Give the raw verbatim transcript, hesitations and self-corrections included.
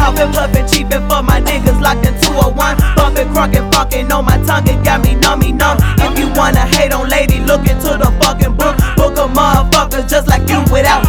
and puffin', chiefin' for my niggas locked in two oh one. Bumpin', crunkin', funkin' on my tongue, it got me nummy numb. If you wanna hate on lady, look into the fucking book. Book of motherfuckers just like you without